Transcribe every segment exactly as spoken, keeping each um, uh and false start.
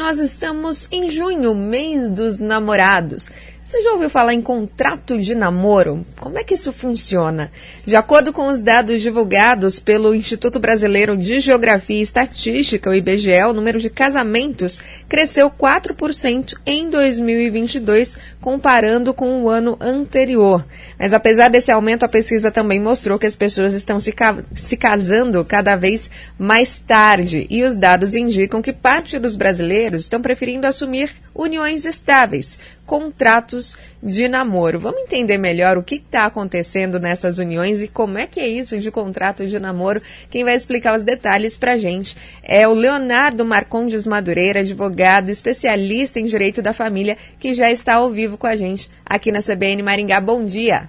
nós estamos em junho, mês dos namorados. Você já ouviu falar em contrato de namoro? Como é que isso funciona? De acordo com os dados divulgados pelo Instituto Brasileiro de Geografia e Estatística, o I B G E, o número de casamentos cresceu quatro por cento em dois mil e vinte e dois, comparando com o ano anterior. Mas apesar desse aumento, a pesquisa também mostrou que as pessoas estão se, ca- se casando cada vez mais tarde. E os dados indicam que parte dos brasileiros estão preferindo assumir uniões estáveis, contratos de namoro. Vamos entender melhor o que está acontecendo nessas uniões e como é que é isso de contrato de namoro. Quem vai explicar os detalhes para a gente é o Leonardo Marcondes Madureira, advogado, especialista em direito da família, que já está ao vivo com a gente aqui na C B N Maringá. Bom dia!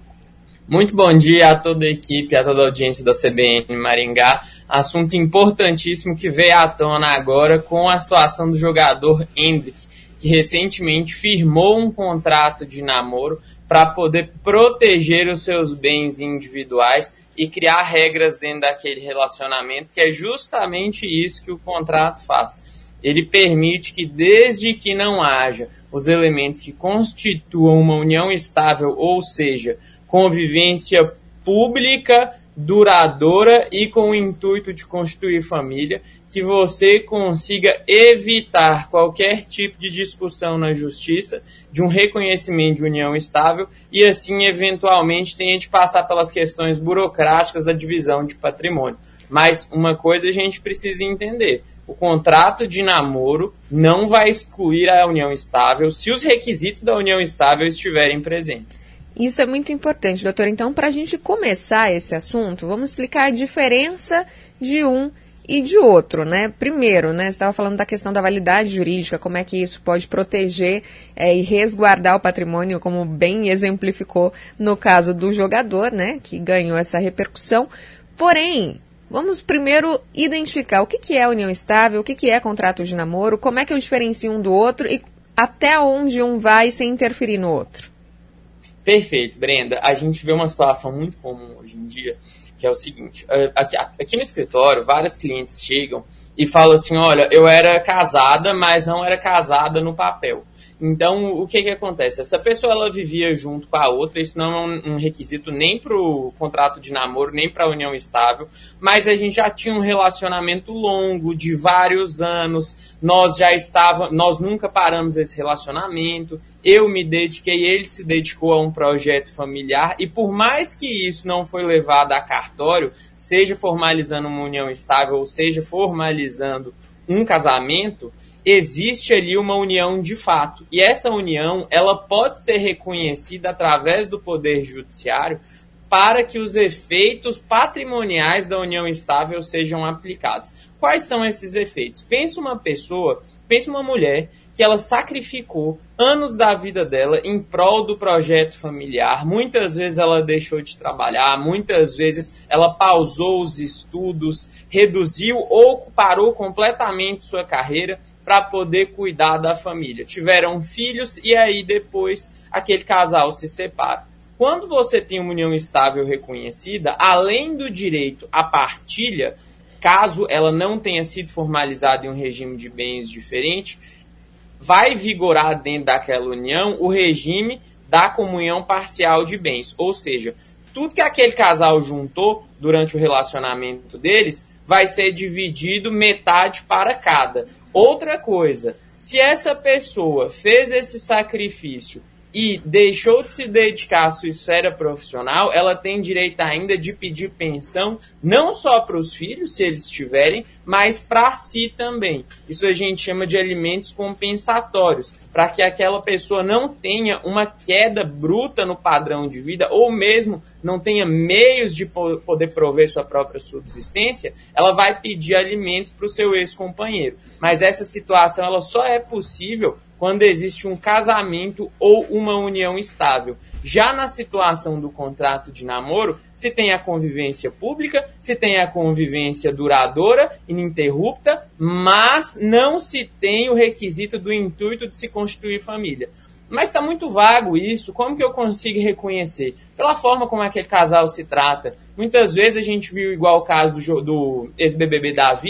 Muito bom dia a toda a equipe, a toda a audiência da C B N Maringá. Assunto importantíssimo que veio à tona agora com a situação do jogador Endrick, que recentemente firmou um contrato de namoro para poder proteger os seus bens individuais e criar regras dentro daquele relacionamento, que é justamente isso que o contrato faz. Ele permite que, desde que não haja os elementos que constituam uma união estável, ou seja, convivência pública, duradoura e com o intuito de constituir família, que você consiga evitar qualquer tipo de discussão na justiça, de um reconhecimento de união estável e assim, eventualmente, tenha de passar pelas questões burocráticas da divisão de patrimônio. Mas uma coisa a gente precisa entender: o contrato de namoro não vai excluir a união estável se os requisitos da união estável estiverem presentes. Isso é muito importante, doutor. Então, para a gente começar esse assunto, vamos explicar a diferença de um e de outro, né? Primeiro, né, você estava falando da questão da validade jurídica, como é que isso pode proteger é, e resguardar o patrimônio, como bem exemplificou no caso do jogador, né, que ganhou essa repercussão. Porém, vamos primeiro identificar o que, que é união estável, o que, que é contrato de namoro, como é que eu diferencio um do outro e até onde um vai sem interferir no outro. Perfeito, Brenda. A gente vê uma situação muito comum hoje em dia, que é o seguinte: aqui, aqui no escritório, várias clientes chegam e falam assim: olha, eu era casada, mas não era casada no papel. Então, o que que acontece? Essa pessoa, ela vivia junto com a outra, isso não é um, um requisito nem para o contrato de namoro, nem para a união estável, mas a gente já tinha um relacionamento longo, de vários anos, nós já estava, nós nunca paramos esse relacionamento, eu me dediquei, ele se dedicou a um projeto familiar, e por mais que isso não foi levado a cartório, seja formalizando uma união estável, ou seja formalizando um casamento, existe ali uma união de fato. E essa união, ela pode ser reconhecida através do Poder Judiciário para que os efeitos patrimoniais da união estável sejam aplicados. Quais são esses efeitos? Pensa uma pessoa, pensa uma mulher que ela sacrificou anos da vida dela em prol do projeto familiar. Muitas vezes ela deixou de trabalhar, muitas vezes ela pausou os estudos, reduziu ou parou completamente sua carreira para poder cuidar da família. Tiveram filhos e aí depois aquele casal se separa. Quando você tem uma união estável reconhecida, além do direito à partilha, caso ela não tenha sido formalizada em um regime de bens diferente, vai vigorar dentro daquela união o regime da comunhão parcial de bens. Ou seja, tudo que aquele casal juntou durante o relacionamento deles vai ser dividido metade para cada. Outra coisa, se essa pessoa fez esse sacrifício e deixou de se dedicar à sua esfera profissional, ela tem direito ainda de pedir pensão, não só para os filhos, se eles tiverem, mas para si também. Isso a gente chama de alimentos compensatórios, para que aquela pessoa não tenha uma queda bruta no padrão de vida, ou mesmo não tenha meios de poder prover sua própria subsistência, ela vai pedir alimentos para o seu ex-companheiro. Mas essa situação ela só é possível quando existe um casamento ou uma união estável. Já na situação do contrato de namoro, se tem a convivência pública, se tem a convivência duradoura, ininterrupta, mas não se tem o requisito do intuito de se constituir família. Mas está muito vago isso, como que eu consigo reconhecer? Pela forma como aquele casal se trata. Muitas vezes a gente viu igual o caso do, do ex-B B B Davi,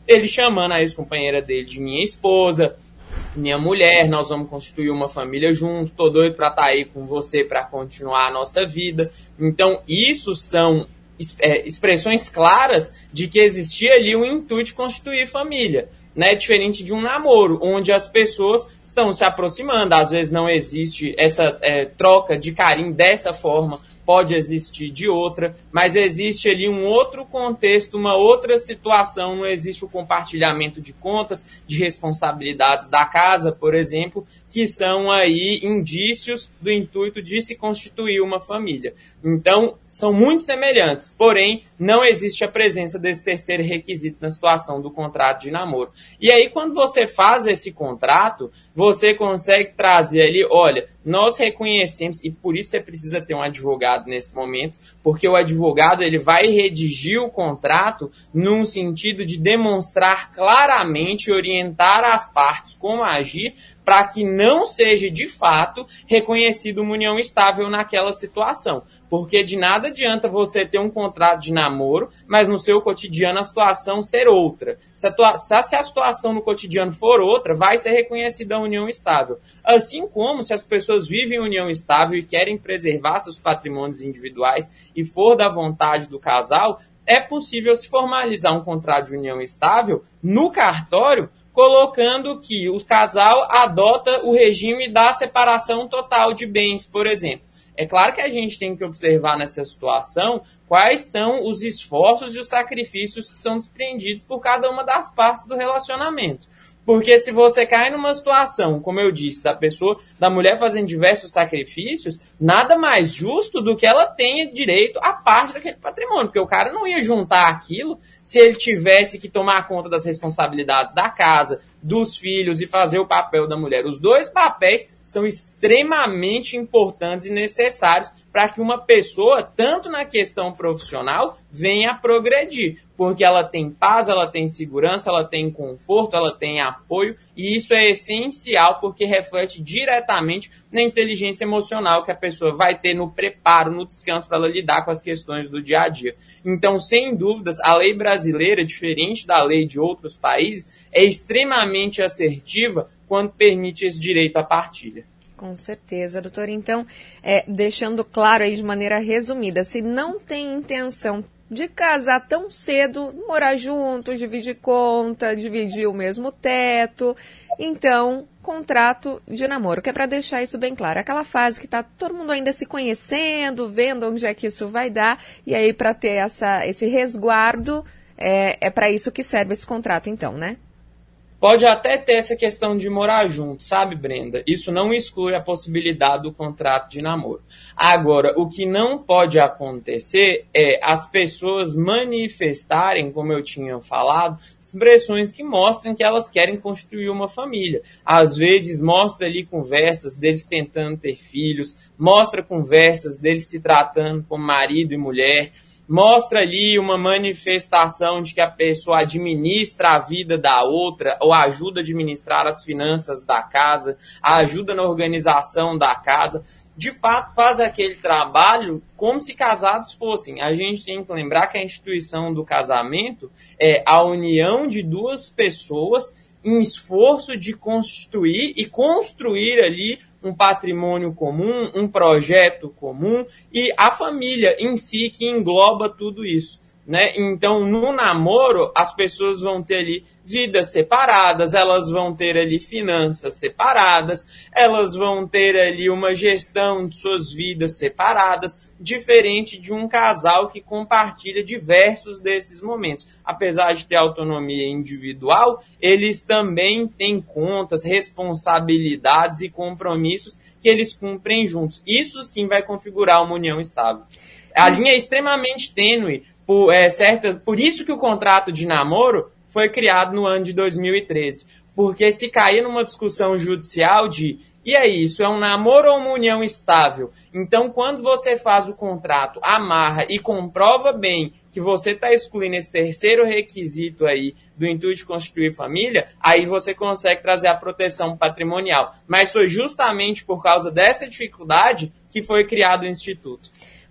ele chamando a ex-companheira dele de minha esposa, minha mulher, nós vamos constituir uma família juntos, tô doido pra estar aí com você para continuar a nossa vida. Então, isso são é, expressões claras de que existia ali o intuito de constituir família, né? Diferente de um namoro, onde as pessoas estão se aproximando, às vezes não existe essa é, troca de carinho dessa forma, pode existir de outra, mas existe ali um outro contexto, uma outra situação, não existe o compartilhamento de contas, de responsabilidades da casa, por exemplo, que são aí indícios do intuito de se constituir uma família. Então, são muito semelhantes, porém, não existe a presença desse terceiro requisito na situação do contrato de namoro. E aí, quando você faz esse contrato, você consegue trazer ali, olha, nós reconhecemos, e por isso você precisa ter um advogado nesse momento, porque o advogado ele vai redigir o contrato num sentido de demonstrar claramente, orientar as partes como agir, para que não seja, de fato, reconhecido uma união estável naquela situação. Porque de nada adianta você ter um contrato de namoro, mas no seu cotidiano a situação ser outra. Se a, se a situação no cotidiano for outra, vai ser reconhecida a união estável. Assim como se as pessoas vivem união estável e querem preservar seus patrimônios individuais e for da vontade do casal, é possível se formalizar um contrato de união estável no cartório, colocando que o casal adota o regime da separação total de bens, por exemplo. É claro que a gente tem que observar nessa situação quais são os esforços e os sacrifícios que são desprendidos por cada uma das partes do relacionamento. Porque se você cai numa situação, como eu disse, da pessoa, da mulher fazendo diversos sacrifícios, nada mais justo do que ela tenha direito à parte daquele patrimônio. Porque o cara não ia juntar aquilo se ele tivesse que tomar conta das responsabilidades da casa, dos filhos e fazer o papel da mulher. Os dois papéis são extremamente importantes e necessários para que uma pessoa, tanto na questão profissional, venha a progredir. Porque ela tem paz, ela tem segurança, ela tem conforto, ela tem apoio, e isso é essencial porque reflete diretamente na inteligência emocional que a pessoa vai ter no preparo, no descanso para ela lidar com as questões do dia a dia. Então, sem dúvidas, a lei brasileira, diferente da lei de outros países, é extremamente assertiva quando permite esse direito à partilha. Com certeza, doutor. Então, é, deixando claro aí de maneira resumida, se não tem intenção de casar tão cedo, morar junto, dividir conta, dividir o mesmo teto, então, contrato de namoro, que é para deixar isso bem claro. Aquela fase que está todo mundo ainda se conhecendo, vendo onde é que isso vai dar, e aí para ter essa, esse resguardo, é, é para isso que serve esse contrato então, né? Pode até ter essa questão de morar junto, sabe, Brenda? Isso não exclui a possibilidade do contrato de namoro. Agora, o que não pode acontecer é as pessoas manifestarem, como eu tinha falado, expressões que mostrem que elas querem constituir uma família. Às vezes, mostra ali conversas deles tentando ter filhos, mostra conversas deles se tratando como marido e mulher, mostra ali uma manifestação de que a pessoa administra a vida da outra ou ajuda a administrar as finanças da casa, ajuda na organização da casa. De fato, faz aquele trabalho como se casados fossem. A gente tem que lembrar que a instituição do casamento é a união de duas pessoas em esforço de constituir e construir ali um patrimônio comum, um projeto comum e a família em si que engloba tudo isso, né? Então, no namoro, as pessoas vão ter ali vidas separadas, elas vão ter ali finanças separadas, elas vão ter ali uma gestão de suas vidas separadas, diferente de um casal que compartilha diversos desses momentos. Apesar de ter autonomia individual, eles também têm contas, responsabilidades e compromissos que eles cumprem juntos. Isso sim vai configurar uma união estável. A linha é extremamente tênue, por, é, certa, por isso que o contrato de namoro foi criado no ano de dois mil e treze. Porque se cair numa discussão judicial de, e aí, isso é um namoro ou uma união estável? Então, quando você faz o contrato, amarra e comprova bem que você está excluindo esse terceiro requisito aí do intuito de constituir família, aí você consegue trazer a proteção patrimonial. Mas foi justamente por causa dessa dificuldade que foi criado o Instituto.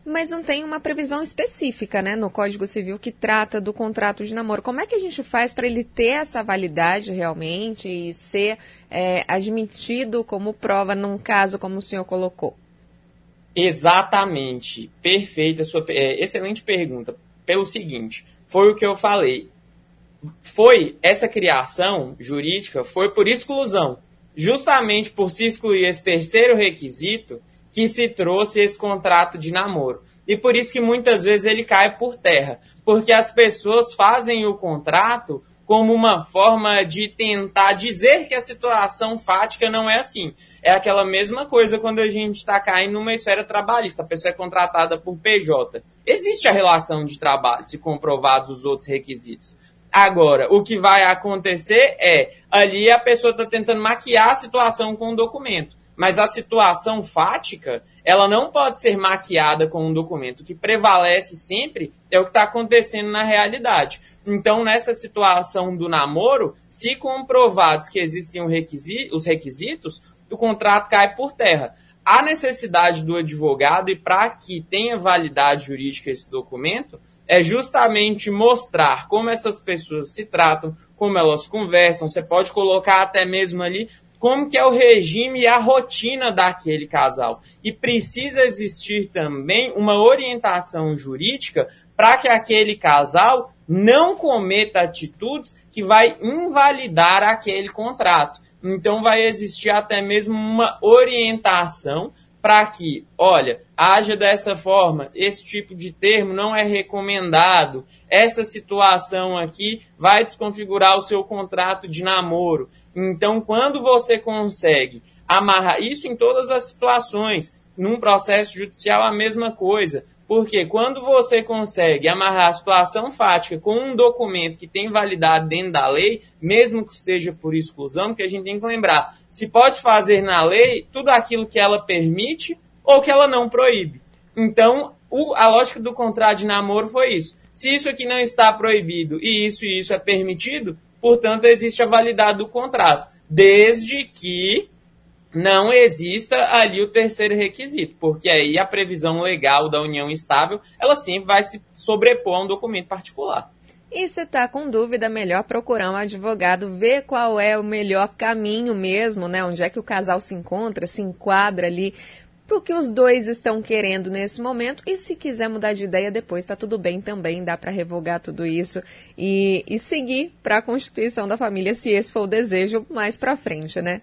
Mas não tem uma previsão específica, né, no Código Civil que trata do contrato de namoro. Como é que a gente faz para ele ter essa validade realmente e ser é, admitido como prova num caso como o senhor colocou? Exatamente. Perfeita sua é, excelente pergunta. Pelo seguinte, foi o que eu falei. Foi essa criação jurídica foi por exclusão. Justamente por se excluir esse terceiro requisito que se trouxe esse contrato de namoro. E por isso que muitas vezes ele cai por terra. Porque as pessoas fazem o contrato como uma forma de tentar dizer que a situação fática não é assim. É aquela mesma coisa quando a gente está caindo numa esfera trabalhista. A pessoa é contratada por P J. Existe a relação de trabalho, se comprovados os outros requisitos. Agora, o que vai acontecer é, ali a pessoa está tentando maquiar a situação com um documento. Mas a situação fática, ela não pode ser maquiada com um documento. O que prevalece sempre é o que está acontecendo na realidade. Então, nessa situação do namoro, se comprovados que existem os requisitos, o contrato cai por terra. A necessidade do advogado, e para que tenha validade jurídica esse documento, é justamente mostrar como essas pessoas se tratam, como elas conversam. Você pode colocar até mesmo ali como que é o regime e a rotina daquele casal. E precisa existir também uma orientação jurídica para que aquele casal não cometa atitudes que vai invalidar aquele contrato. Então vai existir até mesmo uma orientação para que, olha, haja dessa forma, esse tipo de termo não é recomendado, essa situação aqui vai desconfigurar o seu contrato de namoro. Então, quando você consegue amarrar isso em todas as situações, num processo judicial a mesma coisa, porque quando você consegue amarrar a situação fática com um documento que tem validade dentro da lei, mesmo que seja por exclusão, porque a gente tem que lembrar, se pode fazer na lei tudo aquilo que ela permite ou que ela não proíbe. Então, o, a lógica do contrato de namoro foi isso. Se isso aqui não está proibido e isso e isso é permitido, portanto, existe a validade do contrato, desde que não exista ali o terceiro requisito, porque aí a previsão legal da união estável, ela sempre vai se sobrepor a um documento particular. E se está com dúvida, melhor procurar um advogado, ver qual é o melhor caminho mesmo, né? Onde é que o casal se encontra, se enquadra ali, para o que os dois estão querendo nesse momento. E se quiser mudar de ideia depois, está tudo bem também, dá para revogar tudo isso e, e seguir para a constituição da família, se esse for o desejo, mais para frente, né?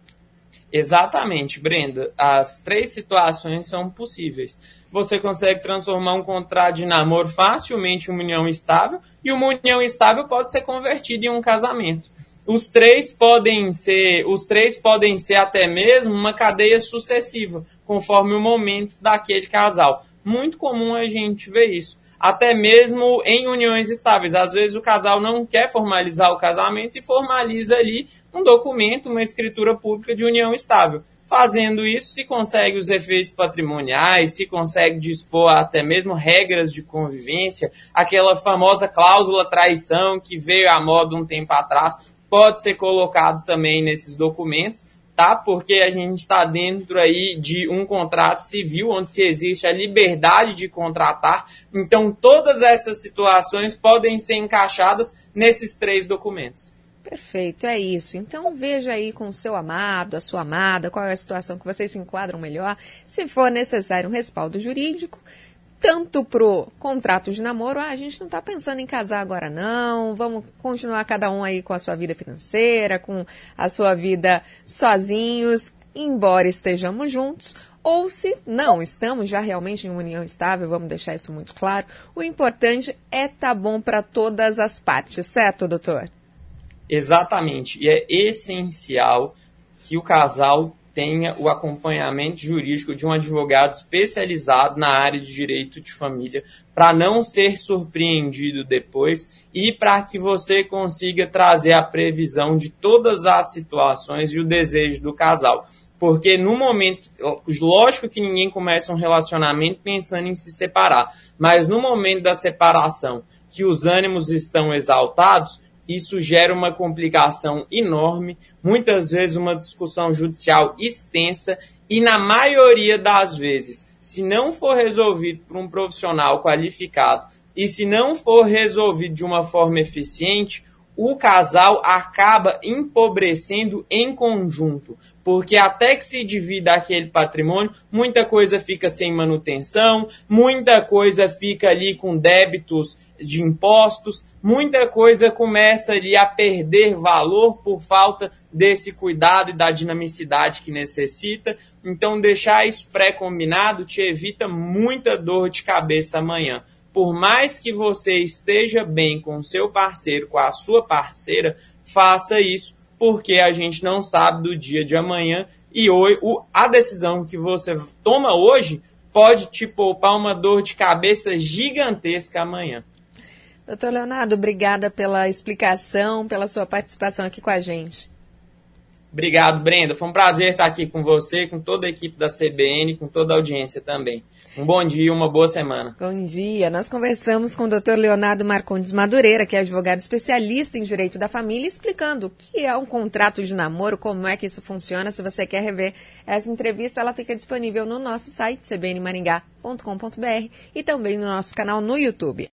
Exatamente, Brenda. As três situações são possíveis. Você consegue transformar um contrato de namoro facilmente em uma união estável, e uma união estável pode ser convertida em um casamento. Os três podem ser, os três podem ser até mesmo uma cadeia sucessiva, conforme o momento daquele casal. Muito comum a gente ver isso. Até mesmo em uniões estáveis. Às vezes o casal não quer formalizar o casamento e formaliza ali um documento, uma escritura pública de união estável. Fazendo isso, se consegue os efeitos patrimoniais, se consegue dispor até mesmo regras de convivência, aquela famosa cláusula traição que veio à moda um tempo atrás, pode ser colocado também nesses documentos, tá? Porque a gente está dentro aí de um contrato civil, onde se existe a liberdade de contratar. Então, todas essas situações podem ser encaixadas nesses três documentos. Perfeito, é isso. Então veja aí com o seu amado, a sua amada, qual é a situação que vocês se enquadram melhor. Se for necessário um respaldo jurídico, tanto para o contrato de namoro, ah, a gente não está pensando em casar agora não, vamos continuar cada um aí com a sua vida financeira, com a sua vida sozinhos, embora estejamos juntos. Ou se não estamos já realmente em uma união estável, vamos deixar isso muito claro, o importante é estar bom para todas as partes, certo, doutor? Exatamente, e é essencial que o casal tenha o acompanhamento jurídico de um advogado especializado na área de direito de família, para não ser surpreendido depois e para que você consiga trazer a previsão de todas as situações e o desejo do casal. Porque no momento, lógico que ninguém começa um relacionamento pensando em se separar, mas no momento da separação, que os ânimos estão exaltados, isso gera uma complicação enorme, muitas vezes uma discussão judicial extensa e, na maioria das vezes, se não for resolvido por um profissional qualificado e se não for resolvido de uma forma eficiente, o casal acaba empobrecendo em conjunto, porque até que se divida aquele patrimônio, muita coisa fica sem manutenção, muita coisa fica ali com débitos de impostos, muita coisa começa ali a perder valor por falta desse cuidado e da dinamicidade que necessita. Então, deixar isso pré-combinado te evita muita dor de cabeça amanhã. Por mais que você esteja bem com o seu parceiro, com a sua parceira, faça isso, porque a gente não sabe do dia de amanhã e hoje, a decisão que você toma hoje pode te poupar uma dor de cabeça gigantesca amanhã. Doutor Leonardo, obrigada pela explicação, pela sua participação aqui com a gente. Obrigado, Brenda. Foi um prazer estar aqui com você, com toda a equipe da C B N, com toda a audiência também. Um bom dia, uma boa semana. Bom dia. Nós conversamos com o doutor Leonardo Marcondes Madureira, que é advogado especialista em direito da família, explicando o que é um contrato de namoro, como é que isso funciona. Se você quer rever essa entrevista, ela fica disponível no nosso site, c b n maringá ponto com ponto b r, e também no nosso canal no YouTube.